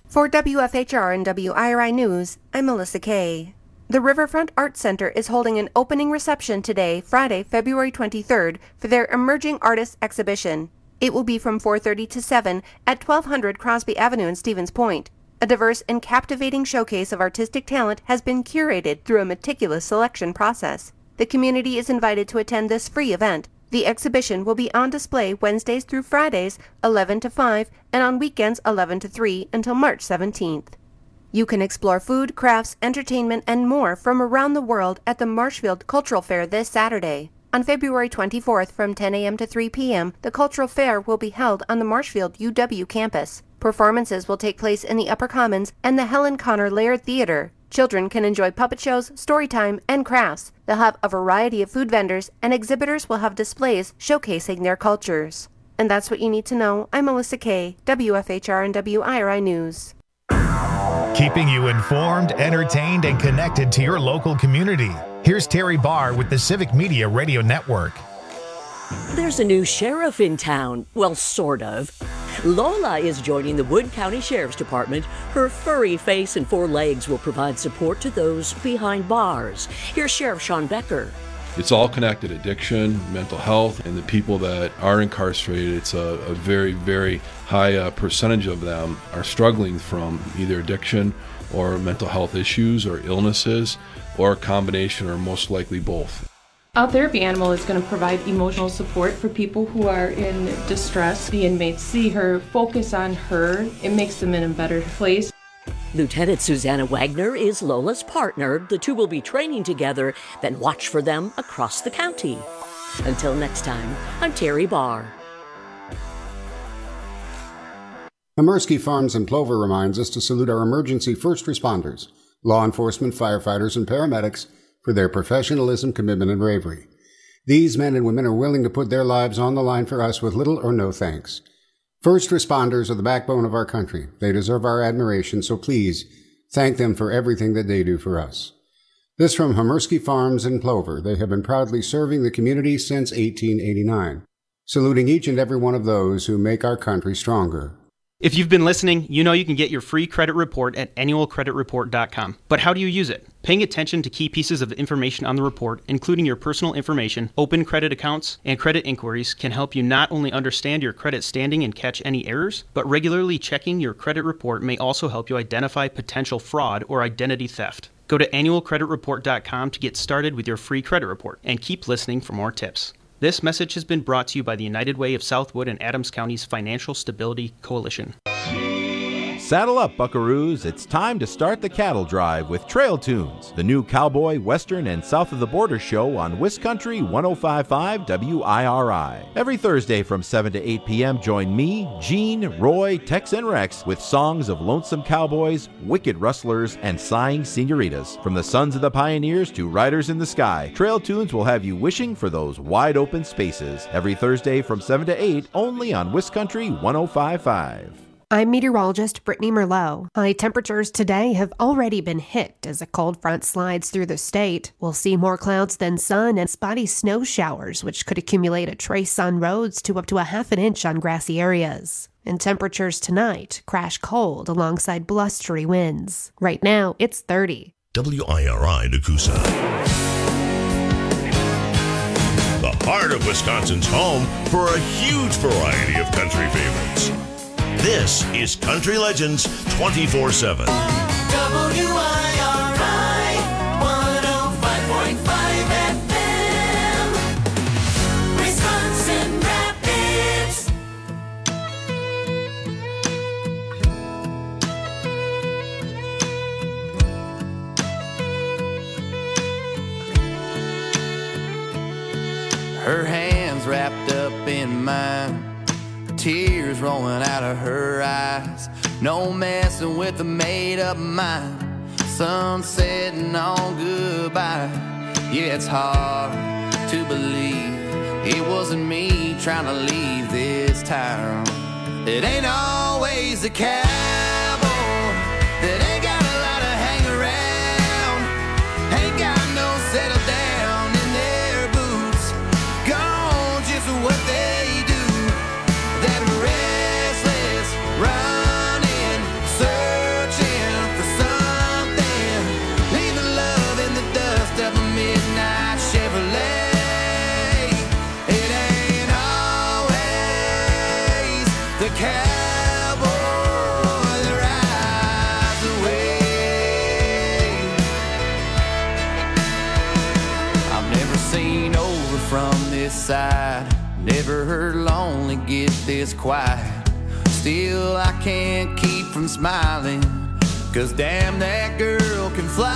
For WFHR and WIRI News, I'm Melissa Kay. The Riverfront Arts Center is holding an opening reception today, Friday, February 23rd, for their Emerging Artists exhibition. It will be from 4:30 to 7 at 1200 Crosby Avenue in Stevens Point. A diverse and captivating showcase of artistic talent has been curated through a meticulous selection process. The community is invited to attend this free event. The exhibition will be on display Wednesdays through Fridays, 11 to 5, and on weekends 11 to 3 until March 17th. You can explore food, crafts, entertainment, and more from around the world at the Marshfield Cultural Fair this Saturday. On February 24th from 10 a.m. to 3 p.m., the Cultural Fair will be held on the Marshfield UW campus. Performances will take place in the Upper Commons and the Helen Connor Laird Theater. Children can enjoy puppet shows, story time, and crafts. They'll have a variety of food vendors, and exhibitors will have displays showcasing their cultures. And that's what you need to know. I'm Melissa Kay, WFHR and WIRI News. Keeping you informed, entertained, and connected to your local community. Here's Terry Barr with the Civic Media Radio Network. There's a new sheriff in town. Well, sort of. Lola is joining the Wood County Sheriff's Department. Her furry face and 4 legs will provide support to those behind bars. Here's Sheriff Sean Becker. It's all connected: addiction, mental health, and the people that are incarcerated. It's a very, very high percentage of them are struggling from either addiction or mental health issues or illnesses, or a combination, or most likely both. Our therapy animal is going to provide emotional support for people who are in distress. The inmates see her, focus on her. It makes them in a better place. Lieutenant Susanna Wagner is Lola's partner. The two will be training together, then watch for them across the county. Until next time, I'm Terry Barr. Amersky Farms in Plover reminds us to salute our emergency first responders, law enforcement, firefighters, and paramedics for their professionalism, commitment, and bravery. These men and women are willing to put their lives on the line for us with little or no thanks. First responders are the backbone of our country. They deserve our admiration, so please thank them for everything that they do for us. This from Amersky Farms in Plover. They have been proudly serving the community since 1889, saluting each and every one of those who make our country stronger. If you've been listening, you know you can get your free credit report at annualcreditreport.com. But how do you use it? Paying attention to key pieces of information on the report, including your personal information, open credit accounts, and credit inquiries, can help you not only understand your credit standing and catch any errors, but regularly checking your credit report may also help you identify potential fraud or identity theft. Go to annualcreditreport.com to get started with your free credit report, and keep listening for more tips. This message has been brought to you by the United Way of Southwood and Adams County's Financial Stability Coalition. Saddle up, buckaroos. It's time to start the cattle drive with Trail Tunes, the new cowboy, western, and south of the border show on Wiscountry 105.5 WIRI. Every Thursday from 7 to 8 p.m., join me, Gene, Roy, Tex, and Rex with songs of lonesome cowboys, wicked rustlers, and sighing senoritas. From the sons of the pioneers to riders in the sky, Trail Tunes will have you wishing for those wide open spaces. Every Thursday from 7 to 8, only on Wiscountry 105.5. I'm meteorologist Brittany Merlot. High temperatures today have already been hit as a cold front slides through the state. We'll see more clouds than sun and spotty snow showers, which could accumulate a trace on roads to up to a half an inch on grassy areas. And temperatures tonight crash cold alongside blustery winds. Right now, it's 30. WIRI Nakusa. The heart of Wisconsin's home for a huge variety of country favorites. This is Country Legends 24/7. WIRI 105.5 FM, Wisconsin Rapids. Her hands wrapped up in mine, tears rolling out of her eyes. No messing with a made-up mind. Sun setting on goodbye. Yeah, it's hard to believe it wasn't me trying to leave this town. It ain't always the cowboy that ain't got a lot to hang around, ain't got no settle down in their boots, gone just what they do. That restless running circle. Never lonely get this quiet. Still I can't keep from smiling, 'cause damn, that girl can fly.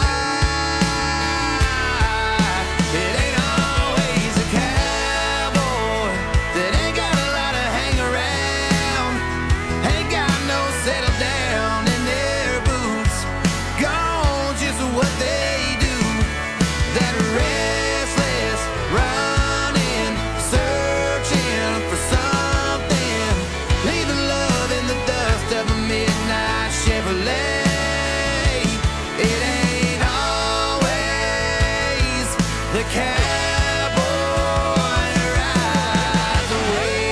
It ain't always a cowboy that ain't got a lot to hang around, ain't got no settle down in their boots, gone just what they do. That restless running, searching for something, leaving love in the dust of a midnight Chevrolet. It ain't always the cowboy rides away.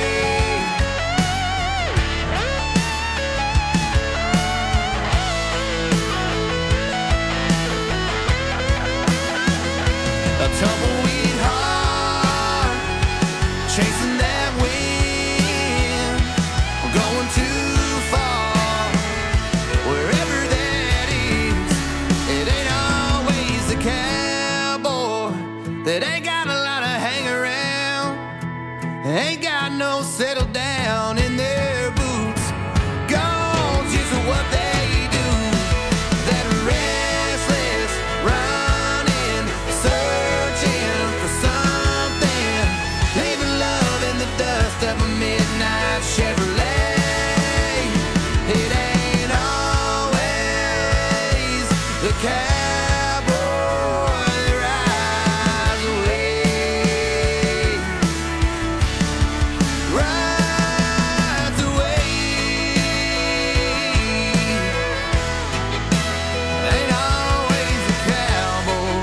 A tumbleweed heart chasing that wind, going too far wherever that is. It ain't always the cowboy that ain't got a lot to hang around, ain't got no settle down in their boots, gone just what they do. That restless running, searching for something, leaving love in the dust of a midnight Chevrolet. It ain't always the cowboy that rides away. Rides away. Ain't always the cowboy.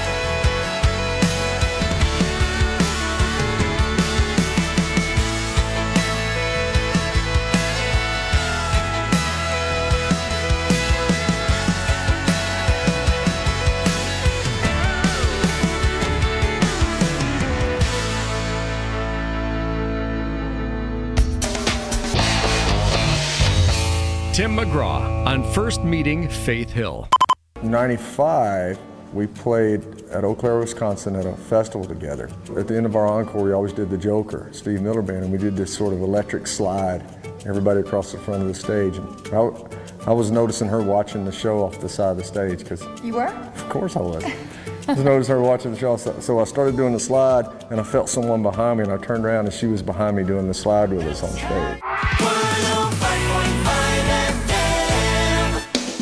Tim McGraw on First Meeting Faith Hill. 95, we played at Eau Claire, Wisconsin at a festival together. At the end of our encore, we always did the Joker, Steve Miller Band, and we did this sort of electric slide, everybody across the front of the stage. And I was noticing her watching the show off the side of the stage, because You were? of course I was. I was noticing her watching the show, so I started doing the slide, and I felt someone behind me, and I turned around, and she was behind me doing the slide with us on stage. 105.5 FM.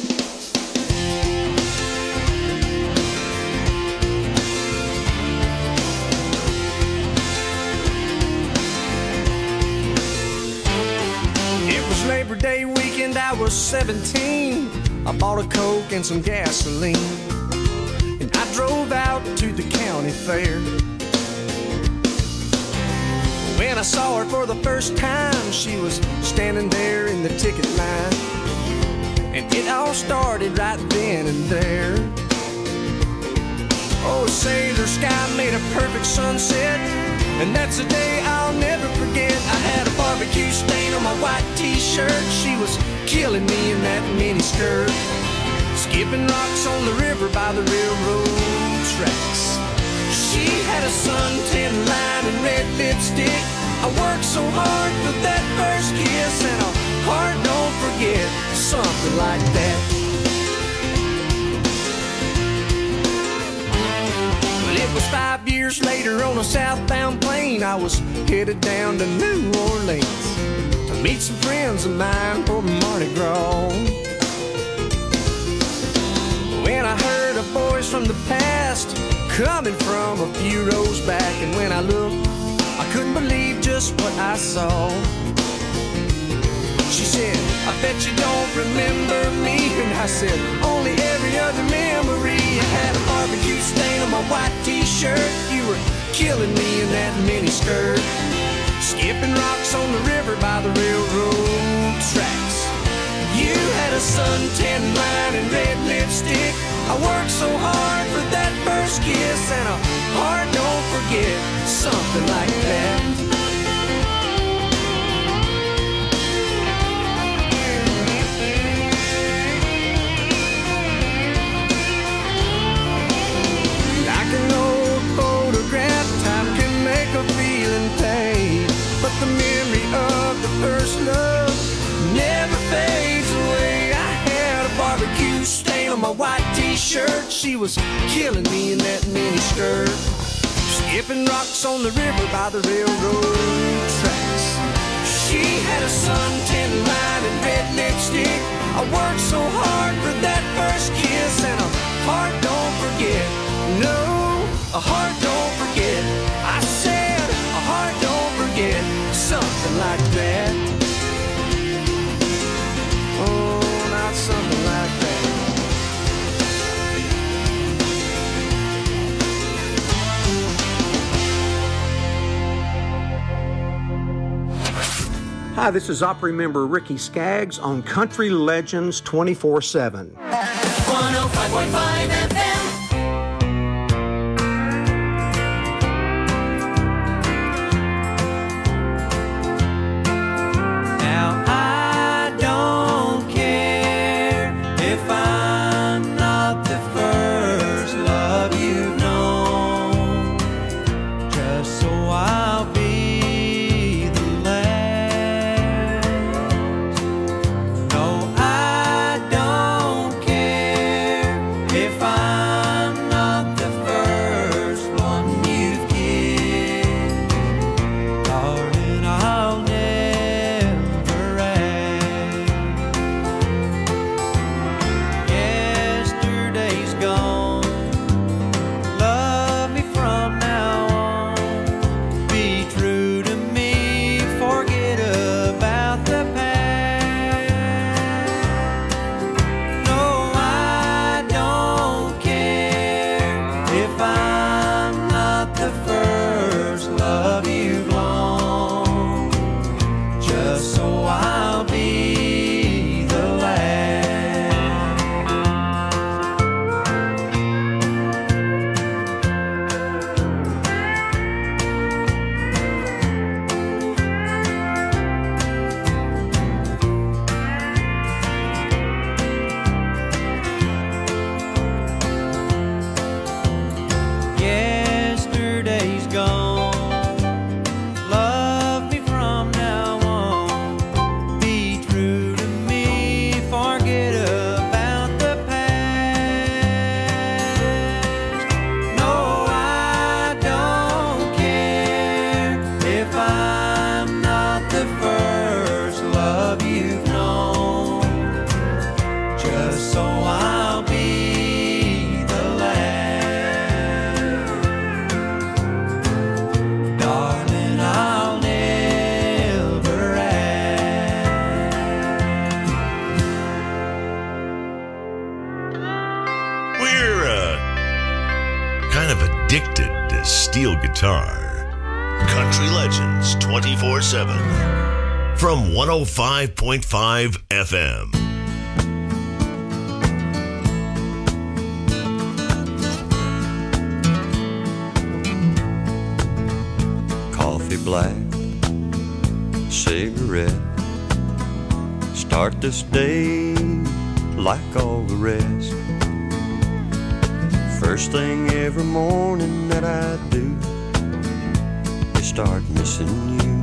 It was Labor Day weekend, I was 17. I bought a Coke and some gasoline, and I drove out to the county fair. When I saw her for the first time, she was standing there in the ticket line, and it all started right then and there. Oh, sailor sky made a perfect sunset, and that's a day I'll never forget. I had a barbecue stain on my white t-shirt. She was killing me in that mini skirt, skipping rocks on the river by the railroad tracks. She had a suntan line and red lipstick. I worked so hard for that first kiss, and a heart don't forget, something like that. Well, it was 5 years later on a southbound plane. I was headed down to New Orleans to meet some friends of mine for Mardi Gras. When I heard a voice from the past coming from a few rows back, and when I looked, I couldn't believe just what I saw. She said, I bet you don't remember me. And I said, only every other memory. I had a barbecue stain on my white t-shirt. You were killing me in that mini skirt, skipping rocks on the river by the railroad tracks. You had a suntan line and red lipstick. I worked so hard for that first kiss, and a heart don't forget, something like that. Like an old photograph, time can make a feeling pain. white t-shirt. She was killing me in that mini skirt. Skipping rocks on the river by the railroad tracks. She had a suntan line and red lipstick. I worked so hard for that first kiss, and a heart don't forget. No, a heart don't forget. I said a heart don't forget. Something like that. Oh, not something like that. Hi, this is Opry member Ricky Skaggs on Country Legends 24/7. 105.5 FM. Now I don't care if I'm not the first love you've known, just so I'll be guitar. Country Legends 24/7 from 105.5 FM. Coffee black, cigarette, start this day like all the rest. First thing every morning that I do is start missing you.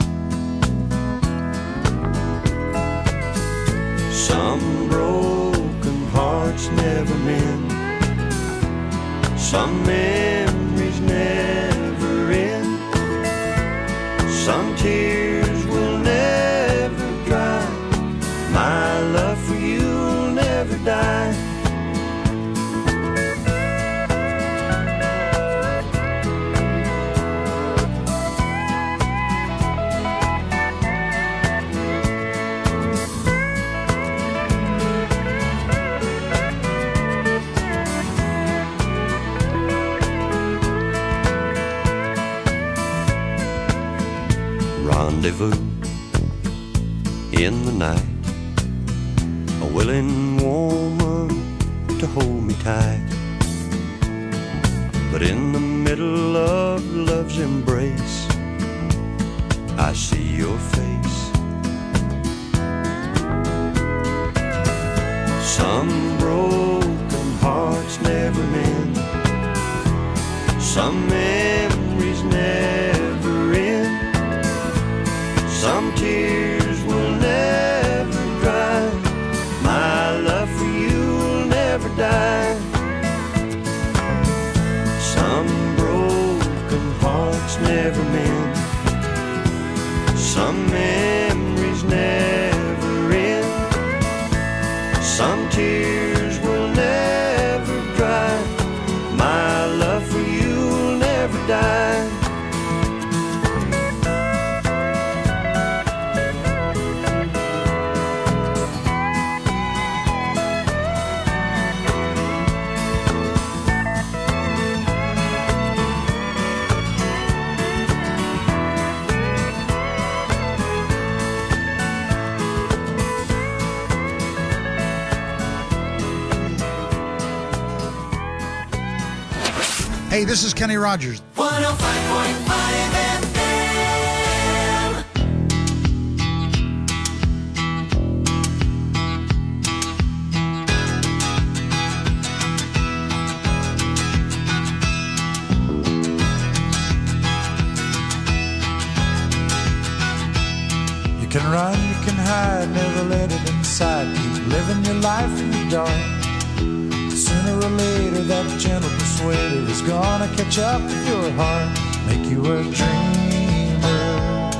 Some broken hearts never mend, some memories never end, some tears will never dry. My love for you will never die. Rendezvous in the night, a willing woman to hold me tight. But in the middle of love's embrace, I see your face. Some broken hearts never mend, some memories never end, some tears will never dry. My love for you will never die. Some tears will never dry. My love for you will never die. Hey, this is Kenny Rogers. 105.5 FM. You can run, you can hide, never let it inside. Keep living your life in the dark. Sooner or later, that gentle persuader is gonna catch up with your heart. Make you a dreamer,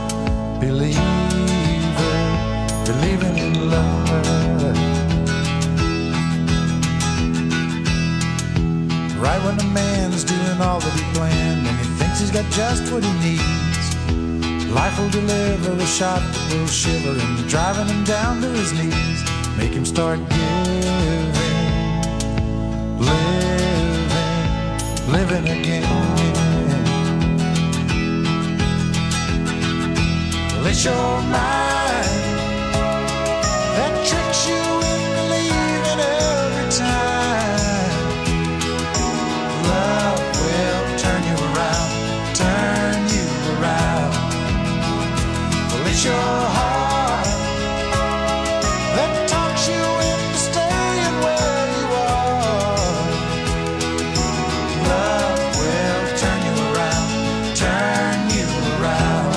believer, believing in love. Right when a man's doing all that he planned and he thinks he's got just what he needs, life will deliver a shot that will shiver him, driving him down to his knees. Make him start giving, living again. Well, it's your mind that tricks you into leaving every time. Love will turn you around, turn you around. Well, it's your heart that talks you into staying where you are. Love will turn you around, turn you around.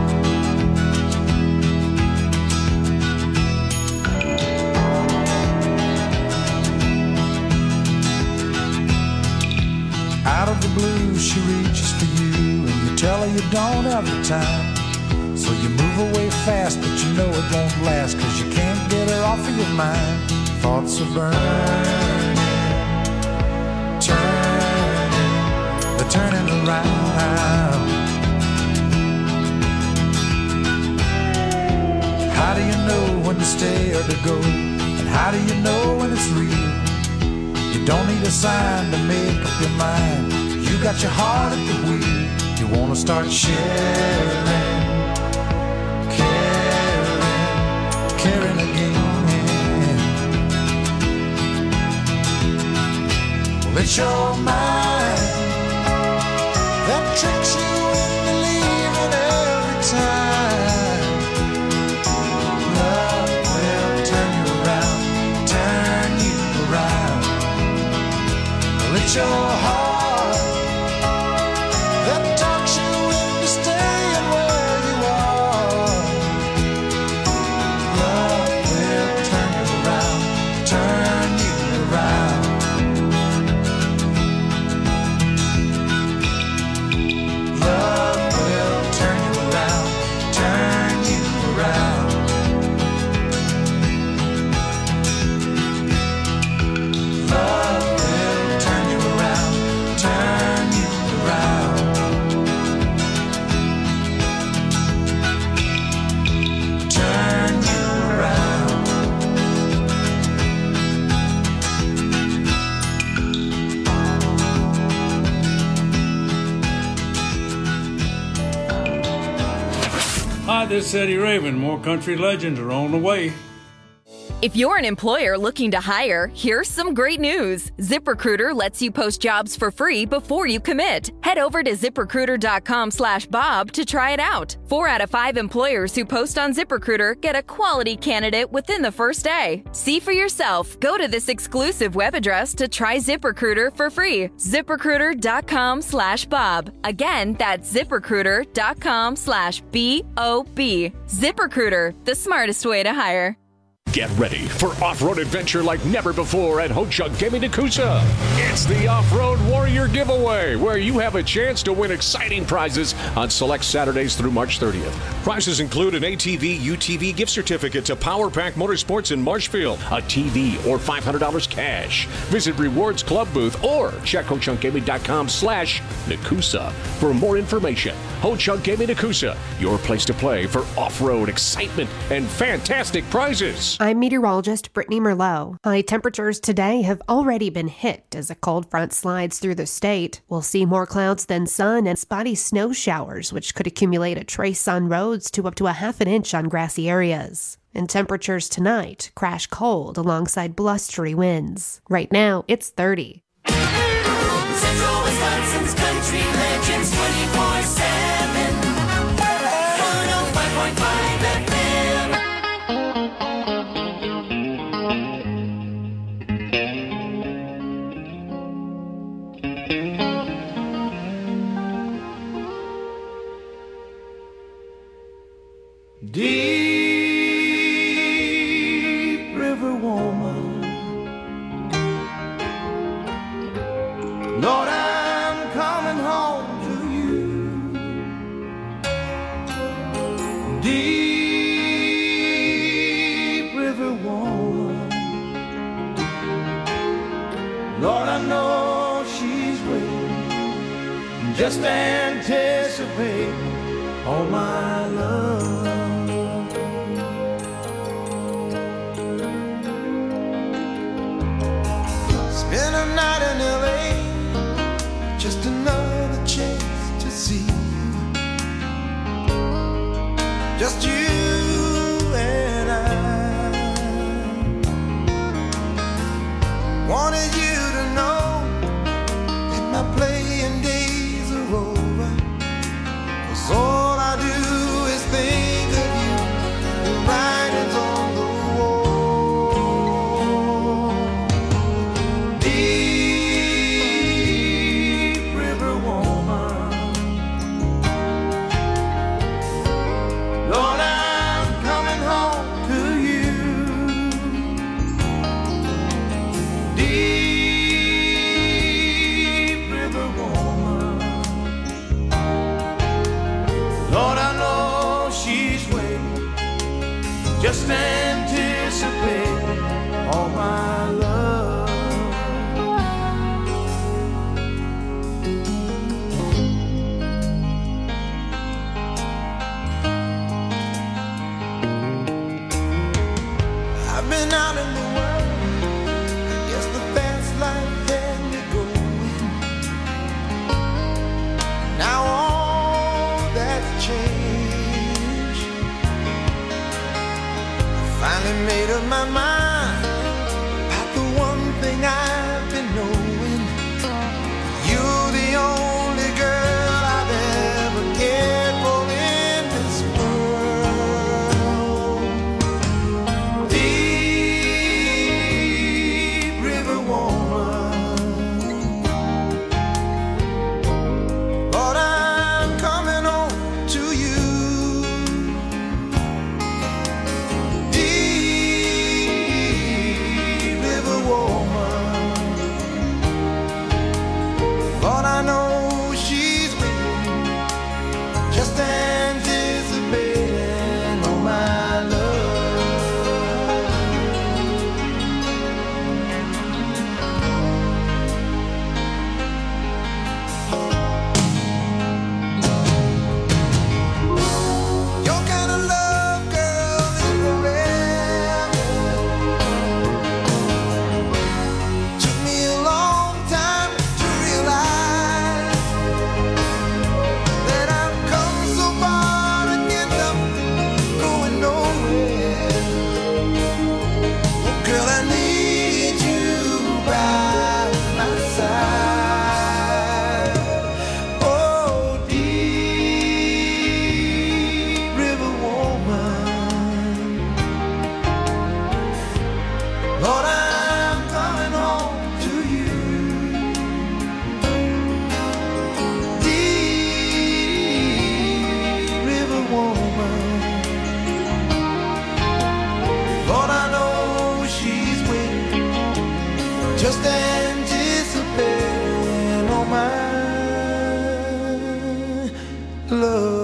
Out of the blue, she reaches for you, and you tell her you don't have the time. So you move away fast, but you know it won't last, 'cause you can't get her off of your mind. Thoughts are burning, turning, they're turning around. How do you know when to stay or to go? And how do you know when it's real? You don't need a sign to make up your mind. You got your heart at the wheel. You want to start sharing, caring again. Well, it's your mind that tricks you into leaving every time. Love will turn you around, turn you around. Well, it's your heart that talks you into staying where you are. Love will turn you around, turn you around. Love will turn you around, turn you around. Love will turn you around, turn you around. Turn you around. Hi, this is Eddie Raven. More country legends are on the way. If you're an employer looking to hire, here's some great news. ZipRecruiter lets you post jobs for free before you commit. Head over to ZipRecruiter.com/Bob to try it out. 4 out of 5 employers who post on ZipRecruiter get a quality candidate within the first day. See for yourself. Go to this exclusive web address to try ZipRecruiter for free. ZipRecruiter.com/Bob. Again, that's ZipRecruiter.com/BOB. ZipRecruiter, the smartest way to hire. Get ready for off-road adventure like never before at Ho-Chunk Gaming Nakusa. It's the Off-Road Warrior Giveaway, where you have a chance to win exciting prizes on select Saturdays through March 30th. Prizes include an ATV UTV gift certificate to Power Pack Motorsports in Marshfield, a TV, or $500 cash. Visit Rewards Club booth or check HochunkGaming.com/Nakusa for more information. Ho-Chunk Gaming Nakusa, your place to play for off-road excitement and fantastic prizes. I'm meteorologist Brittany Merlot. High temperatures today have already been hit as a cold front slides through the state. We'll see more clouds than sun and spotty snow showers, which could accumulate a trace on roads to up to a half an inch on grassy areas. And temperatures tonight crash cold alongside blustery winds. Right now, it's 30. Central Wisconsin's Country Legends 24/7. 105.5 FM. Deep River woman, Lord, I'm coming home to you. Deep River woman, Lord, I know she's waiting, just anticipate all my love. Spend a night in LA, just another chance to see just you and I. Wanted you to know that my playing days are over, 'cause all I do is think of you, the writings on the wall. Deep River woman, Lord, I'm coming home to you. Deep River woman, Lord, I know she's waiting, just anticipate all my love. I've been out in the world, I guess the fast life had me going. Now all that's changed. I finally made up my mind about the one thing I've been knowing. You're the only girl I've ever cared for in this world. Deep River woman, Lord, I'm coming home to you. Deep just anticipating all my love.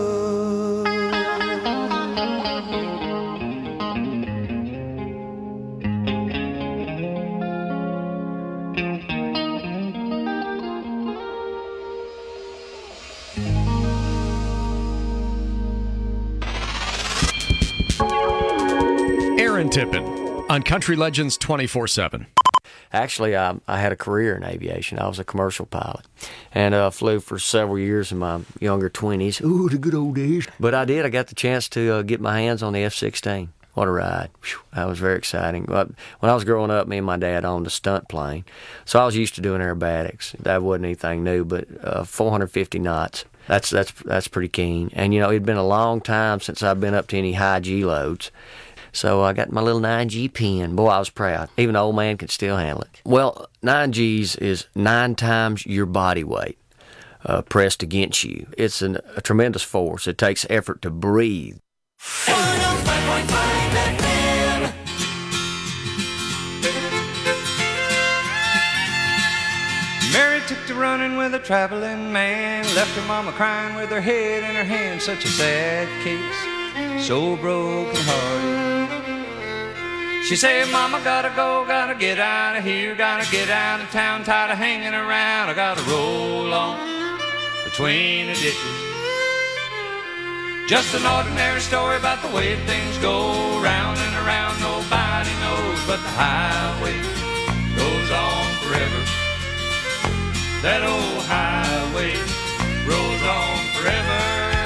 Aaron Tippin on Country Legends 24/7. Actually, I had a career in aviation. I was a commercial pilot and flew for several years in my younger 20s. Ooh, the good old days. But I got the chance to get my hands on the F-16. What a ride. Whew, that was very exciting. When I was growing up, me and my dad owned a stunt plane, so I was used to doing aerobatics. That wasn't anything new, but 450 knots. That's pretty keen. And, it'd been a long time since I'd been up to any high G loads. So I got my little 9G pen. Boy, I was proud. Even an old man could still handle it. Well, 9Gs is 9 times your body weight pressed against you. It's a tremendous force. It takes effort to breathe. 105.5 FM. Mary took to running with a traveling man, left her mama crying with her head in her hand. Such a sad case, so broken hearted. She said, Mama, gotta go, gotta get out of here, gotta get out of town, tired of hanging around. I gotta roll on between the ditches. Just an ordinary story about the way things go, round and around, nobody knows, but the highway goes on forever. That old highway rolls on forever.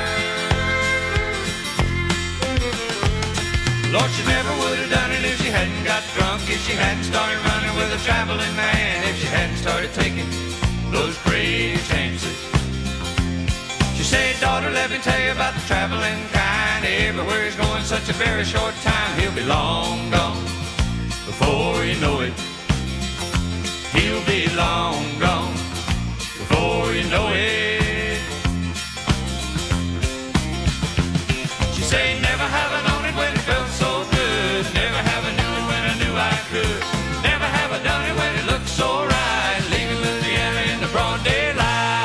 Lord, she never would have done it if she hadn't got drunk, if she hadn't started running with a traveling man, if she hadn't started taking those crazy chances. She said, daughter, let me tell you about the traveling kind. Everywhere he's going such a very short time. He'll be long gone before you know it. He'll be long gone before you know it. She said, never have I known it when it felt so good. Never have I knew it when I knew I could. Never have I done it when it looked so right. Leaving Louisiana in the broad daylight.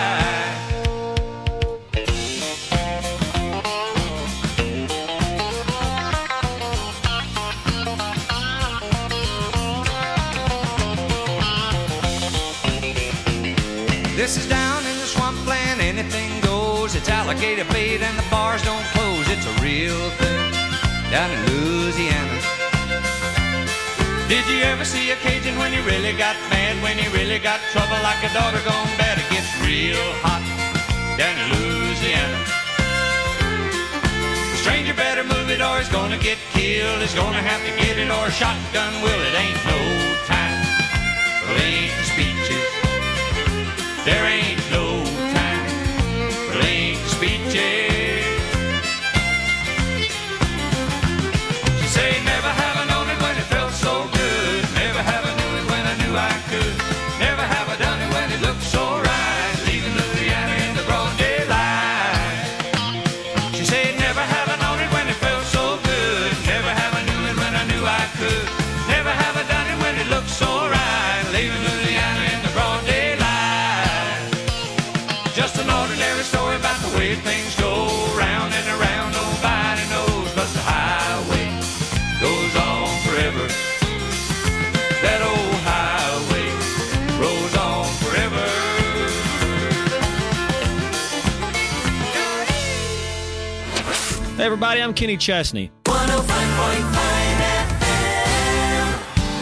This is down in the swampland, anything goes. It's alligator bait and the bars don't close. It's a real thing down in Louisiana. Did you ever see a Cajun when he really got mad, when he really got trouble like a daughter gone bad? It gets real hot down in Louisiana. The stranger better move it or he's gonna get killed. He's gonna have to get it or a shotgun will. It ain't no time for lengthy speeches. There ain't no time for lengthy speeches. She say, never have I known it when it felt so good. Never have I knew it when I knew I could. Never have I done it when it looked so right. Leaving Louisiana in the broad daylight. She said, never have I known it when it felt so good. Never have I knew it when I knew I could. Never have I done it when it looked so right. Leaving Louisiana in the broad daylight. Just an ordinary story about the way things go, round and around, nobody knows, but the highway goes on forever. That old highway rolls on forever. Hey everybody, I'm Kenny Chesney. 105.5 FM.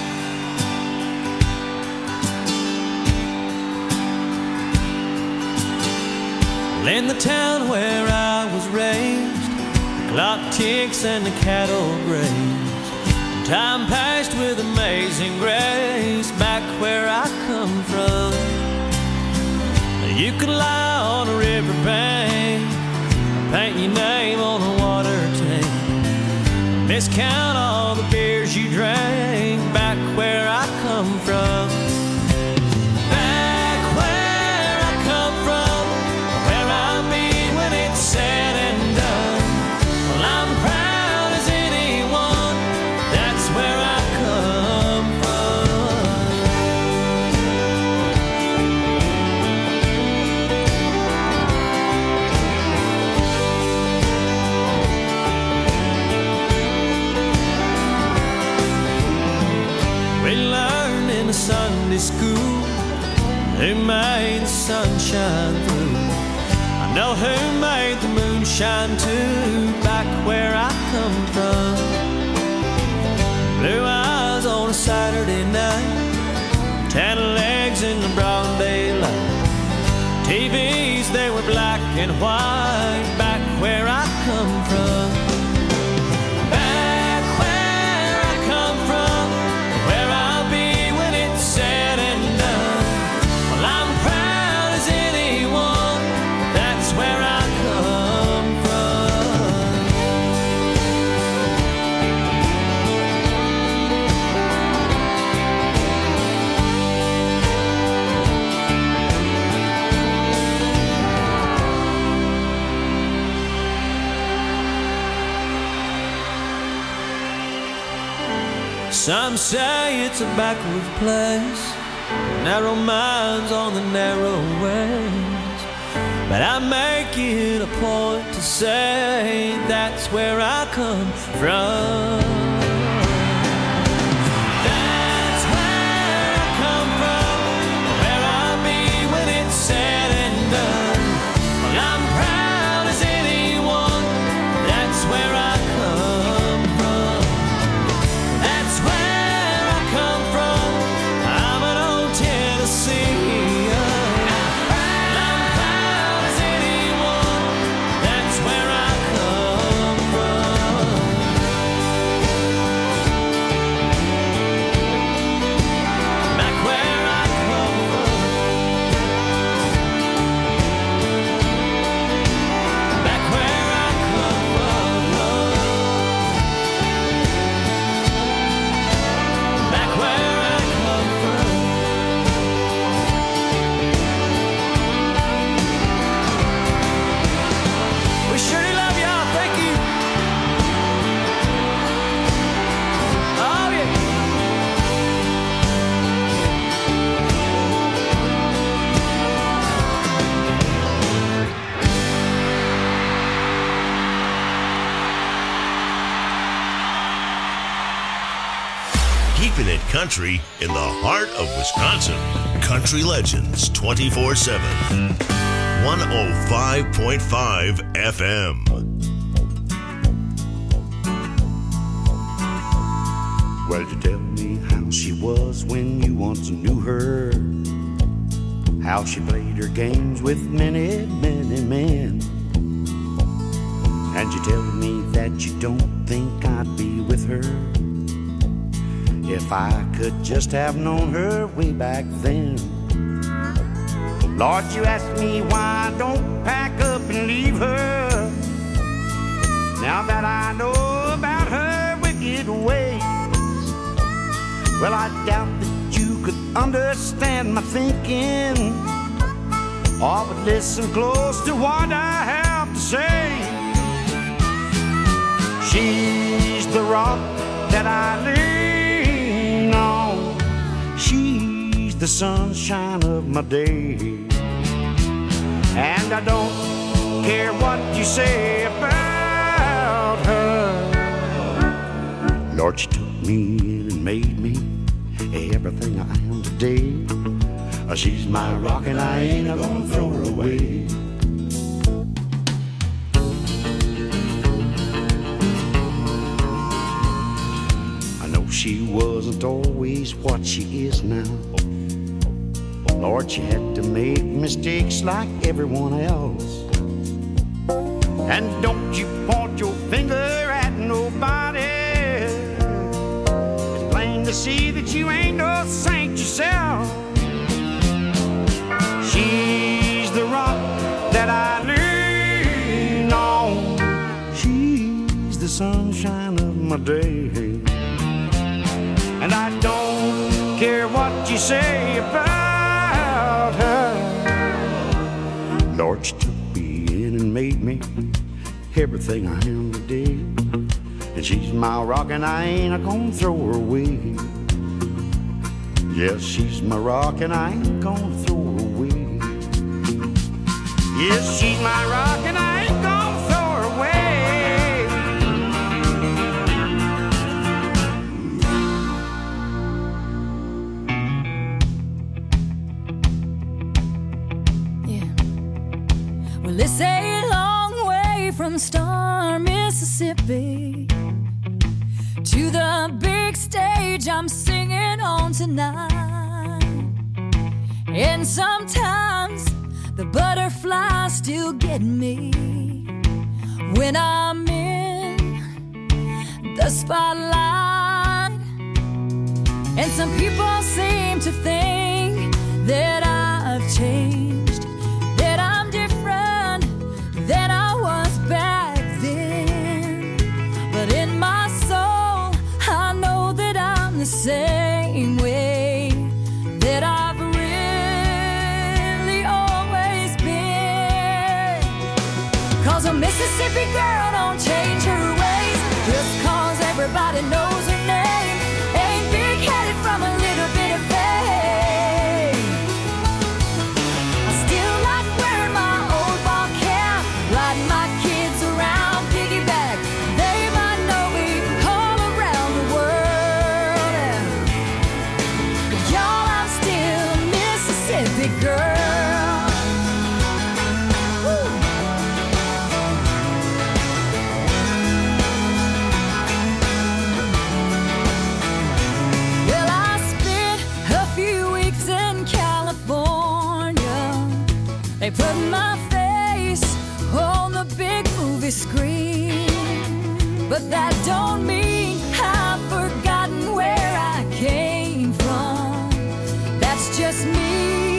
In the town where I was raised, the clock ticks and the cattle graze. Time passed with amazing grace back where I come from. You could lie on a river bank, paint your name on a water tank, miscount all the beers you drank back where I come from. Back where I come from, where I'll be when it's said and done. Well, I'm proud as anyone, that's where I come from. the Sunday school, who made the sunshine through. I know who made the moonshine too, back where I come from. Blue eyes on a Saturday night, tan legs in the broad daylight. TVs, they were black and white, back where I come from. Back where I come from, where I'll be when it's said and done. Well, I'm proud as anyone, that's where I come Some say it's a backward place, narrow minds on the narrow ways, but I make it a point to say that's where I come from. That's where I come from, where I'll be when it's said and done. Well, I'm proud as anyone, that's where I come from. That's where I come from, I'm an old Tennessean. I'm proud as anyone, that's where I come from. Back where I come from. Back where I come from. Back where I come from. We surely love y'all. Thank you. Oh, yeah. Keeping it country in the heart of Wisconsin. Country Legends 24/7. 105.5 FM. Well, you tell me how she was when you once knew her, how she played her games with many, many men. And you tell me that you don't think I'd be with her if I could just have known her way back then. Lord, you ask me why I don't pack up and leave her, now that I know about her wicked ways. Well, I doubt that you could understand my thinking, or would listen close to what I have to say. She's the rock that I lean on, she's the sunshine of my day. And I don't care what you say about her. Lord, she took me in and made me everything I am today. She's my rock and I ain't gonna throw her away. I know she wasn't always what she is now. Lord, she had to make mistakes like everyone else. And don't you point your finger at nobody. It's plain to see that you ain't no saint yourself. She's the rock that I lean on, she's the sunshine of my day. And I don't care what you say about her. Lord, she took me in and made me everything I am today. And she's my rock and I ain't gonna throw her away. Yes, she's my rock and I ain't gonna throw her away. Yes, she's my rock and I ain't gonna throw her away. Lone Star, Mississippi, to the big stage I'm singing on tonight. And sometimes the butterflies still get me when I'm in the spotlight. And some people seem to think that I've changed, that I'm different than I was back then. But in my soul, I know that I'm the same way that I've really always been. 'Cause a Mississippi girl don't change her ways just 'cause everybody knows her name. Ain't big-headed from a little bit of fame. I still like wearing my old ball cap, riding my kids around piggyback. They might know me all around the world. But y'all, I'm still a Mississippi girl. Woo. Well, I spent a few weeks in California. They put my face on the big movie screen. But that don't mean I've forgotten where I came from. That's just me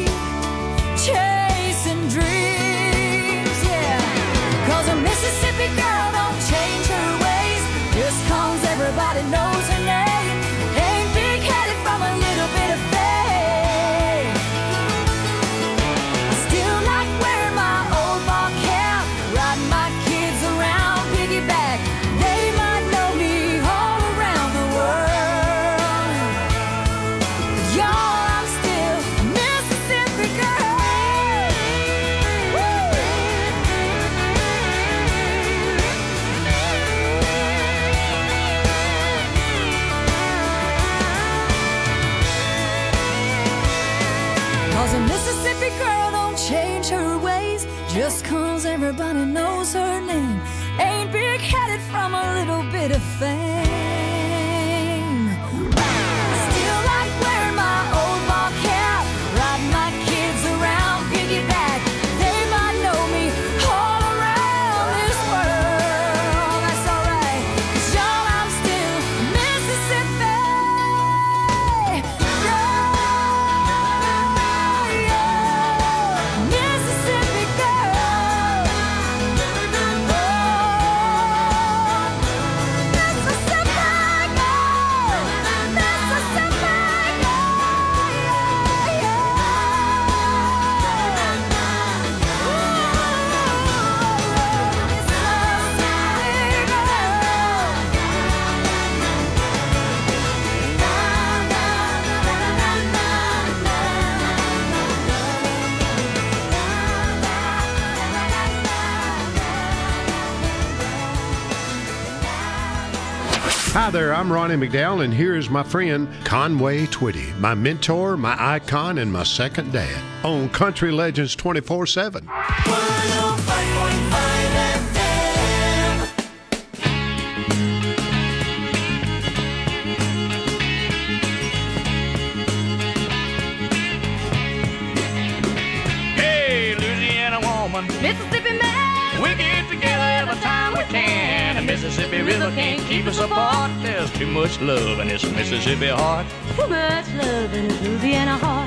chasing dreams, yeah. 'Cause a Mississippi girl don't change her ways just 'cause everybody knows her name. Ain't big-headed from a little bit of fame. I still like wearing my old ball cap, riding my kids around piggyback. They might know me all around the world. But y'all, I'm still a Mississippi girl. Woo! Cause a Mississippi girl don't change her ways just 'cause everybody knows her name. Ain't big-headed from a little bit of fame. I still like wearing my old ball cap, riding my kids around piggyback. They might know me all around this world. That's alright, 'cause y'all, I'm still Mississippi girl. Mississippi girl. Hi there, I'm Ronnie McDowell, and here is my friend Conway Twitty, my mentor, my icon, and my second dad on Country Legends 24/7. 105.5 FM. Hey, Louisiana woman, Mississippi man, we get together every time we can. The Mississippi River can't keep us apart. There's too much love in this Mississippi heart. too much love in this Louisiana heart.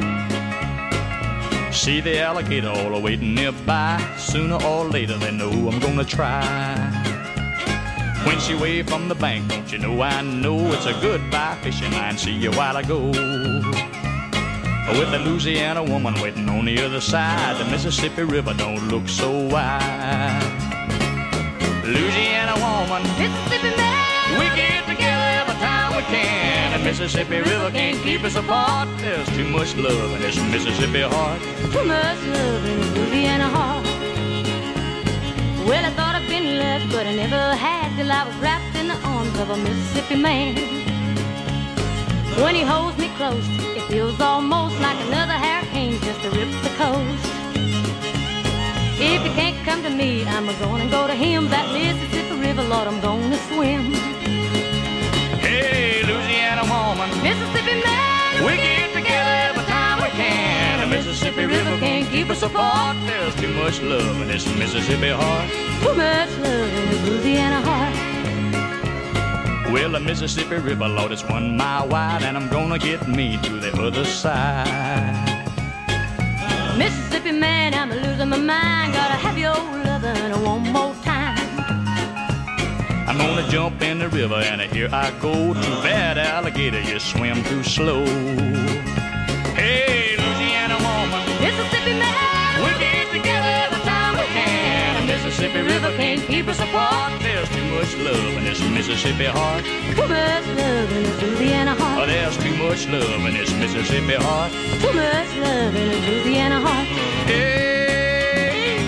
See the alligator all waiting nearby. Sooner or later they know I'm gonna try. When she waved from the bank, don't you know I know it's a goodbye fishing line. See you while I go. With the Louisiana woman waiting on the other side, the Mississippi River don't look so wide. Louisiana woman, Mississippi man, we get together every time we can. The Mississippi River can't keep us apart. There's too much love in this Mississippi heart. too much love in this Louisiana heart. Well, I thought I'd been left, but I never had till I was wrapped in the arms of a Mississippi man. When he holds me close, it feels almost like another hurricane just to rip the coast. Mississippi can't come to me, I'm gonna go to him. That Mississippi River, Lord, I'm gonna swim. Hey, Louisiana woman, Mississippi man, we get together every time we can. The Mississippi River can't keep us apart. There's too much love in this Mississippi heart. Too much love in this Louisiana heart. Well, the Mississippi River, Lord, it's 1 mile wide, and I'm gonna get me to the other side. Mississippi man, I'm losing my mind. Gotta have your lovin' one more time. I'm gonna jump in the river, and here I go. Too bad, alligator, you swim too slow. Hey, Louisiana woman, Mississippi man, we get together every time we can. The Mississippi River can't keep us apart. There's too much love in this Mississippi heart. Too much love in this Louisiana heart. Oh, there's too much love in this Mississippi heart. Too much love in this Louisiana heart. Hey,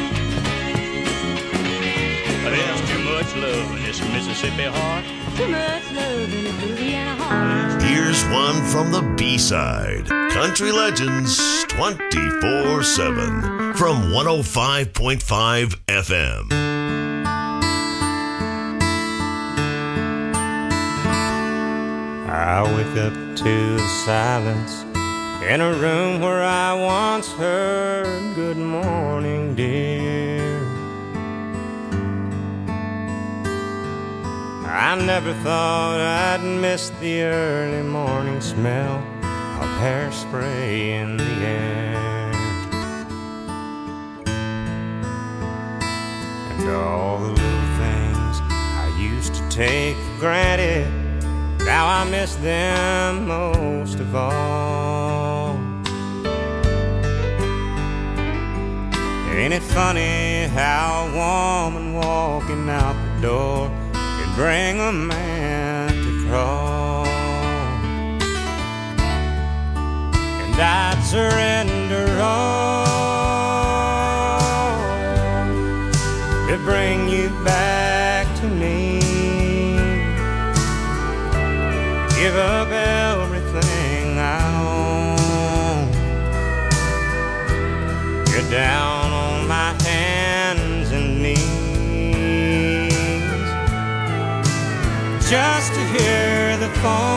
there's too much love in this Mississippi heart. Too much love in this Louisiana heart. Here's one from the B-side. Country Legends 24/7 from 105.5 FM. I wake up to the silence in a room where I once heard good morning, dear. I never thought I'd miss the early morning smell of hairspray in the air. And all the little things I used to take for granted, now I miss them most of all. Ain't it funny how a woman walking out the door can bring a man to crawl? And I'd surrender all to bring you back to me. Give up everything I own. Get down on my hands and knees just to hear the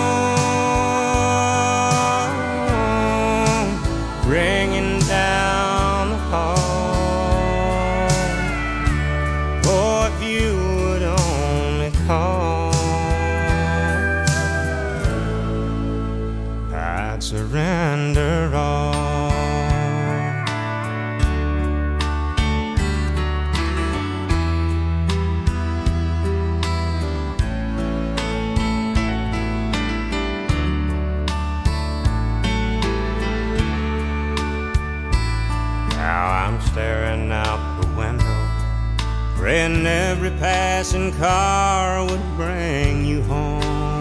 phone ringing down the hall. Oh, if you would only call, surrender all. Now I'm staring out the window, praying every passing car would bring you home,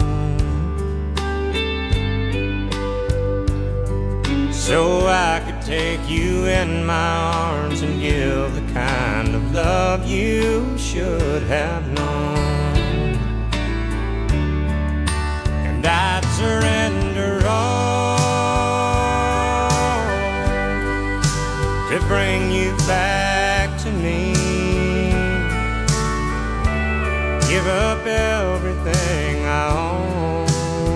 so I could take you in my arms and give the kind of love you should have known. And I'd surrender all to bring you back to me. Give up everything I own.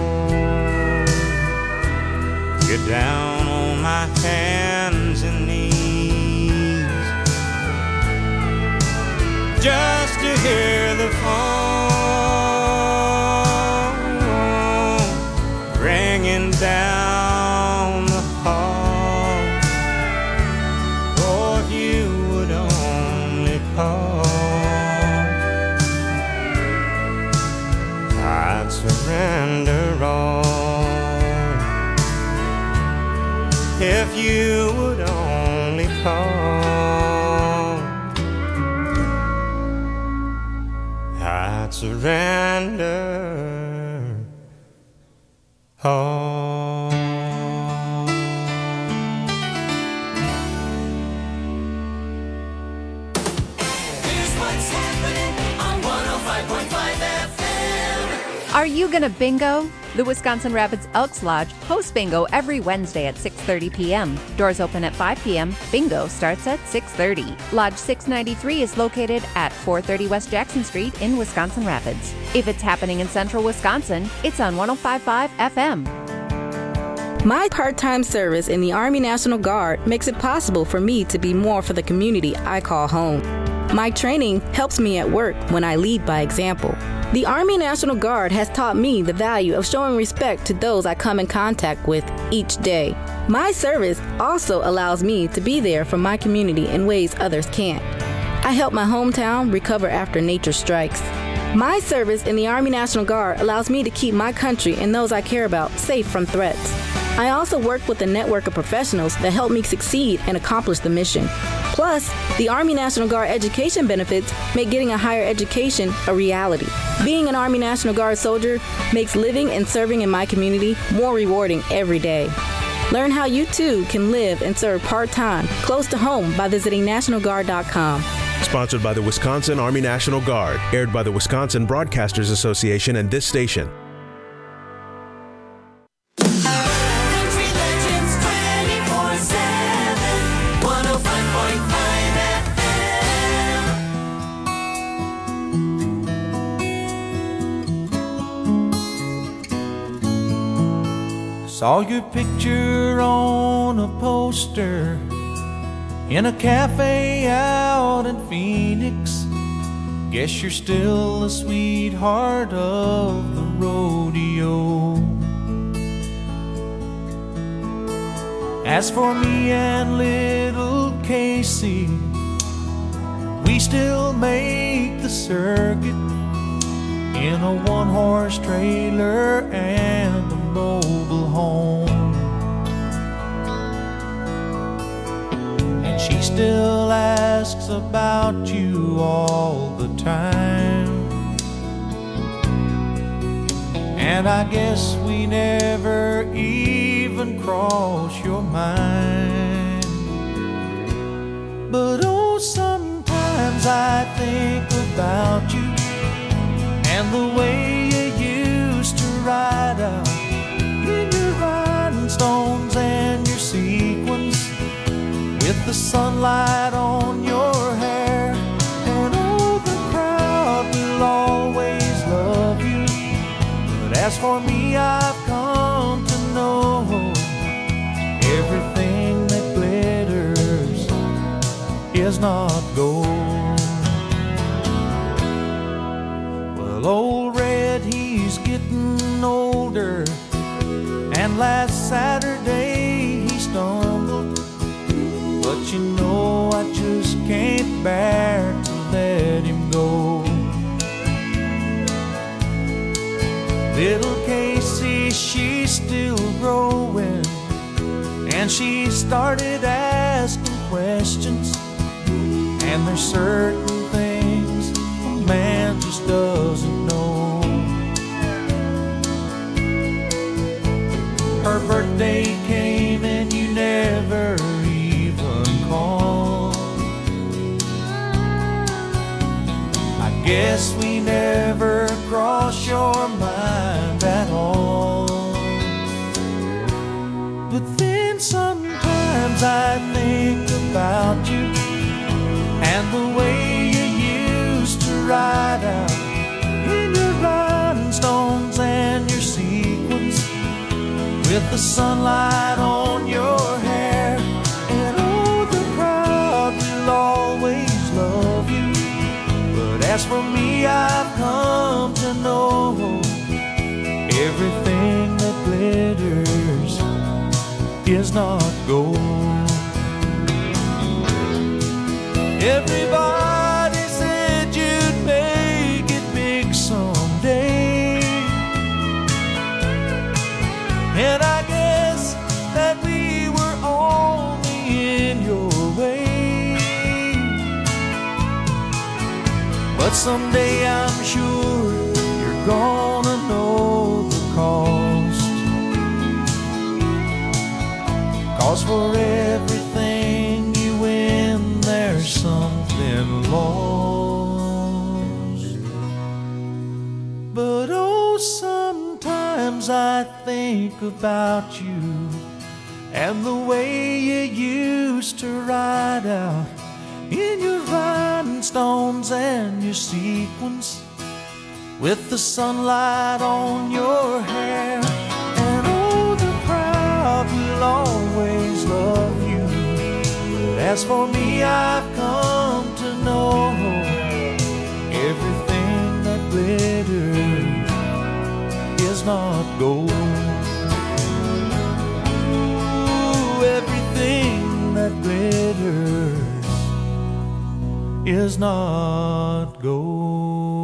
Get down on my hands and knees just to hear the phone ringing down the hall. Oh, if you would only call, I'd surrender all. If you would only call, I'd surrender all. Here's what's happening on 105.5 FM. Are Are you gonna bingo? The Wisconsin Rapids Elks Lodge hosts bingo every Wednesday at 6:30 p.m. Doors open at 5 p.m. Bingo starts at 6:30. Lodge 693 is located at 430 West Jackson Street in Wisconsin Rapids. If it's happening in central Wisconsin, it's on 105.5 FM. My part-time service in the Army National Guard makes it possible for me to be more for the community I call home. My training helps me at work when I lead by example. The Army National Guard has taught me the value of showing respect to those I come in contact with each day. My service also allows me to be there for my community in ways others can't. I help my hometown recover after nature strikes. My service in the Army National Guard allows me to keep my country and those I care about safe from threats. I also work with a network of professionals that help me succeed and accomplish the mission. Plus, the Army National Guard education benefits make getting a higher education a reality. Being an Army National Guard soldier makes living and serving in my community more rewarding every day. Learn how you too can live and serve part-time, close to home by visiting NationalGuard.com. Sponsored by the Wisconsin Army National Guard. Aired by the Wisconsin Broadcasters Association and this station. Saw your picture on a poster in a cafe out in Phoenix. Guess you're still a sweetheart of the rodeo. As for me and little Casey, we still make the circuit in a one-horse trailer and a mobile home. And she still asks about you all the time. And I guess we never even cross your mind. But oh, sometimes I think about you and the way you used to ride out in your rhinestones and your sequins, with the sunlight on your hair. And oh, the crowd will always love you. But as for me, I've come to know everything that glitters is not gold. Old Red, he's getting older, and last Saturday he stumbled. But you know I just can't bear to let him go. Little Casey, she's still growing, and she started asking questions. And there's certain things a man just doesn't know. Her birthday came and you never even called. I guess we never crossed your mind at all. But then sometimes I think about you and the way you used to ride out in your rhinestones and your sequins, with the sunlight on your hair. And oh, the crowd will always love you. But as for me, I've come to know everything that glitters is not gold. Everybody said you'd make it big someday, and I guess that we were only in your way. But someday I'm sure you're gonna know the cost. 'Cause for everything you win, there's something lost. But oh, think about you and the way you used to ride out in your rhinestones and your sequins, with the sunlight on your hair. And oh, the crowd will always love you. But as for me, I've come to know everything that glitters is not gold. Ooh, everything that glitters is not gold.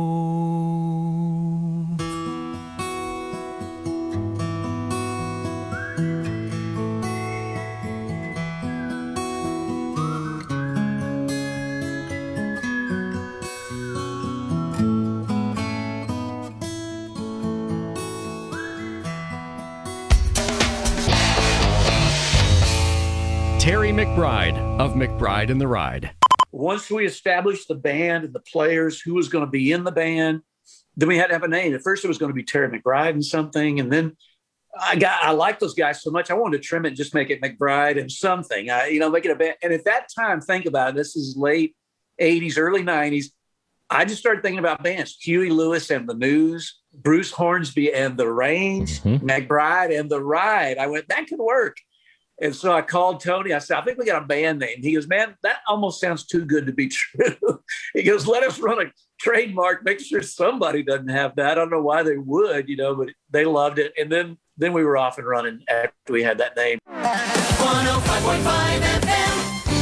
Terry McBride of McBride and the Ride. Once we established the band and the players, who was going to be in the band, then we had to have a name. At first it was going to be Terry McBride and something. And then I liked those guys so much. I wanted to trim it and just make it McBride and something, make it a band. And at that time, think about it. This is late 80s, early 90s. I just started thinking about bands. Huey Lewis and the News, Bruce Hornsby and the Range, McBride and the Ride. I went, that could work. And so I called Tony. I said, I think we got a band name. He goes, man, that almost sounds too good to be true. He goes, let us run a trademark, make sure somebody doesn't have that. I don't know why they would, but they loved it. And then we were off and running after we had that name. 105.5 FM.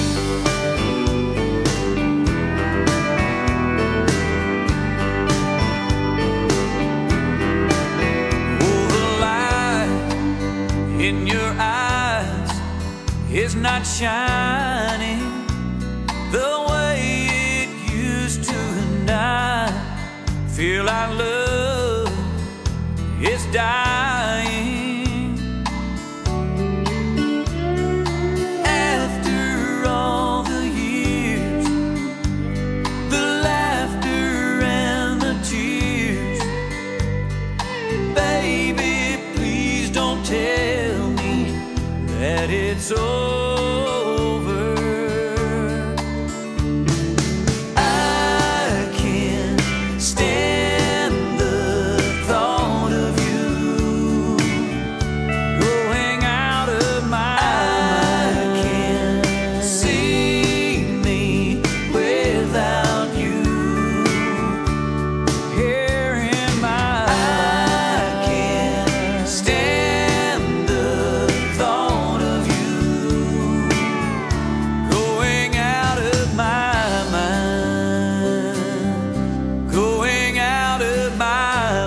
Oh, the light in your eyes is not shining the way it used to, and I feel our love is dying. After all the years, the laughter and the tears, baby, please don't tell me that it's over. I can't stand the thought of you going out of my mind. I can't see me without you here in my life. I can't stand the thought of you going out of my mind, going out of my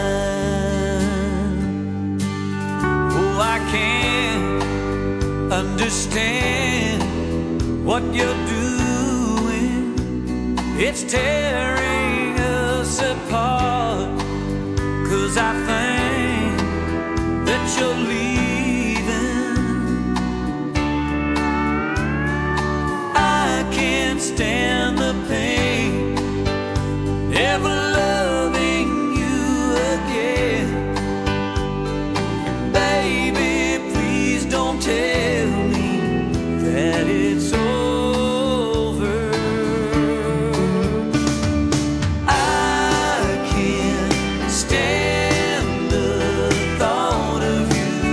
mind. Oh, I can't understand what you're doing. It's tearing us apart, 'cause I think that you're leaving. I can't stand the pain, never loving you again. Baby, please don't tell me that it's over. I can't stand the thought of you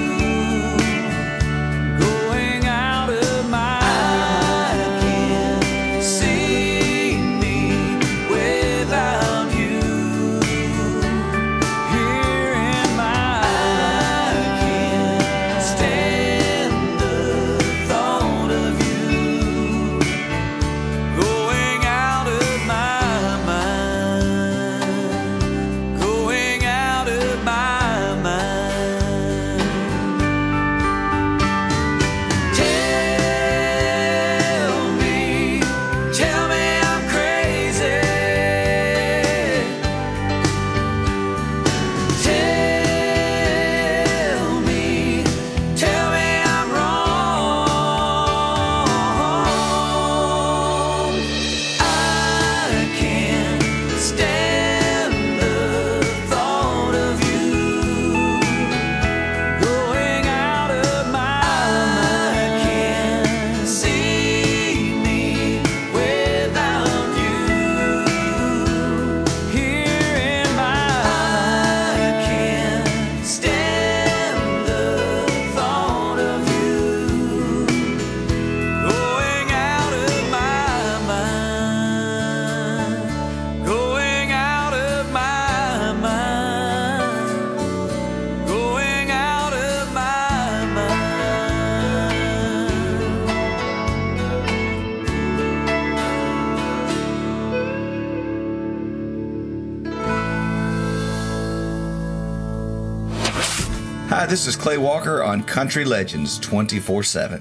Hi, this is Clay Walker on Country Legends 24/7.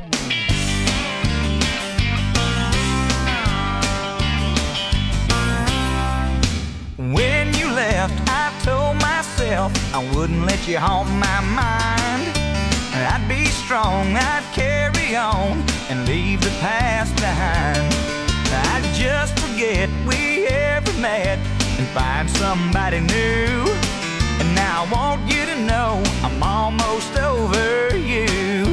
When you left, I told myself I wouldn't let you haunt my mind. I'd be strong, I'd carry on and leave the past behind. I'd just forget we ever met and find somebody new. And now I want you to know I'm almost over you.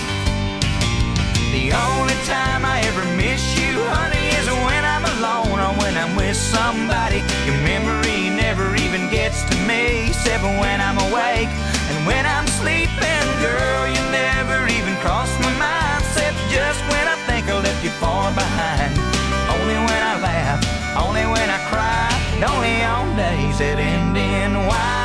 The only time I ever miss you, honey, is when I'm alone or when I'm with somebody. Your memory never even gets to me, except when I'm awake and when I'm sleeping. Girl, you never even cross my mind, except just when I think I left you far behind. Only when I laugh, only when I cry, and only on days that end in Y.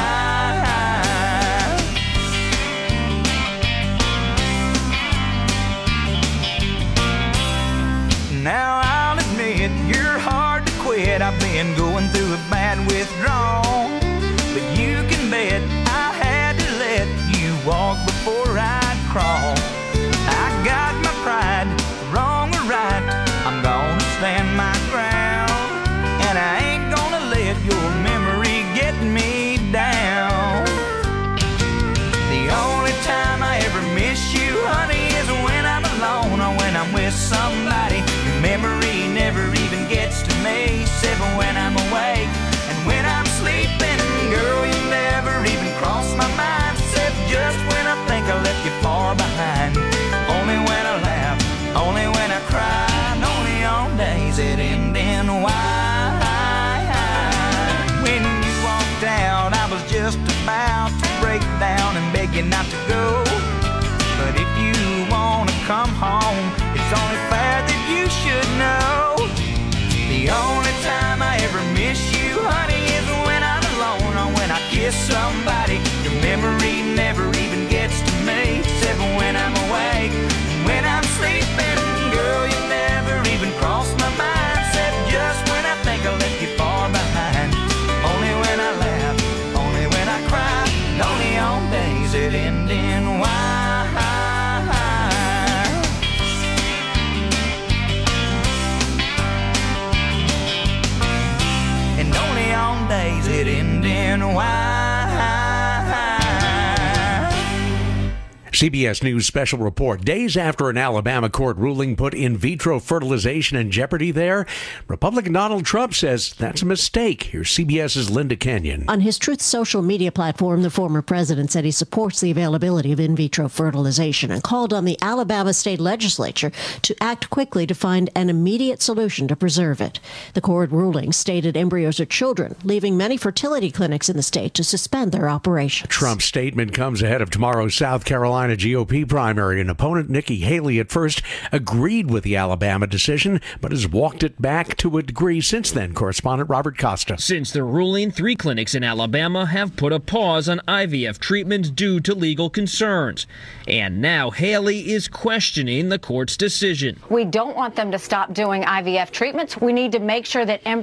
Now I'll admit you're hard to quit. I've been going through a bad withdrawal, but you can bet I had to let you walk before I'd crawl. I got my pride, wrong or right, I'm gonna stand my ground, and I ain't gonna let your memory get me down. The only time I ever miss you, honey, is when I'm alone or when I'm with somebody. Your memory never even gets to me, except when I'm awake and when I'm sleeping. Girl, you never even cross my mind, except just when I think I left you far behind. Only when I laugh, only when I cry, and only on days that end in Y. When you walked out, I was just about to break down and beg you not to go. But if you wanna come home, it's only fair that you should know. The only time I ever miss you, honey, is when I'm alone or when I kiss somebody. Your memory never even gets to me, except when I'm awake and when I'm sleeping. Girl, you never even cross my mind, except just when I think I left you far behind. Only when I laugh, only when I cry, and only on days that end in Y. And only on days that end in Y. CBS News special report. Days after an Alabama court ruling put in vitro fertilization in jeopardy there, Republican Donald Trump says that's a mistake. Here's CBS's Linda Kenyon. On his Truth social media platform, the former president said he supports the availability of in vitro fertilization and called on the Alabama state legislature to act quickly to find an immediate solution to preserve it. The court ruling stated embryos are children, leaving many fertility clinics in the state to suspend their operations. Trump's statement comes ahead of tomorrow's South Carolina GOP primary, and opponent Nikki Haley at first agreed with the Alabama decision, but has walked it back to a degree since then. Correspondent Robert Costa. Since the ruling, 3 clinics in Alabama have put a pause on IVF treatment due to legal concerns. And now Haley is questioning the court's decision. We don't want them to stop doing IVF treatments. We need to make sure that